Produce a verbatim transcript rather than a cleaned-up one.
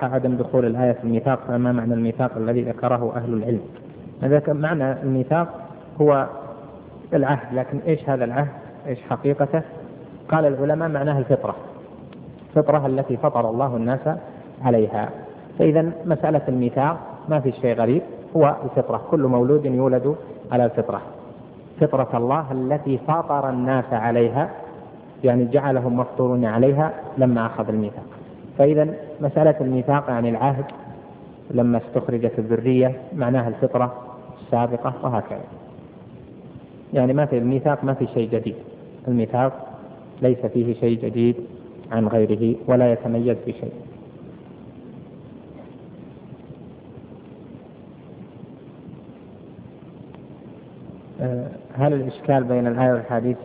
صح عدم دخول الآية في الميثاق فما معنى الميثاق الذي ذكره أهل العلم؟ هذا معنى الميثاق هو العهد، لكن إيش هذا العهد؟ إيش حقيقته؟ قال العلماء معناها الفطرة، الفطرة التي فطر الله الناس عليها. فإذا مسألة الميثاق ما في شيء غريب، هو الفطرة، كل مولود يولد على الفطرة، فطرة الله التي فطر الناس عليها، يعني جعلهم مفطورون عليها لما أخذ الميثاق. فإذا مسألة الميثاق يعني العهد لما استخرجت الذرية معناها الفطرة السابقة، وهكذا. يعني ما في الميثاق ما في شيء جديد، الميثاق ليس فيه شيء جديد عن غيره ولا يتميز بشيء. هل الإشكال بين الآية والحديث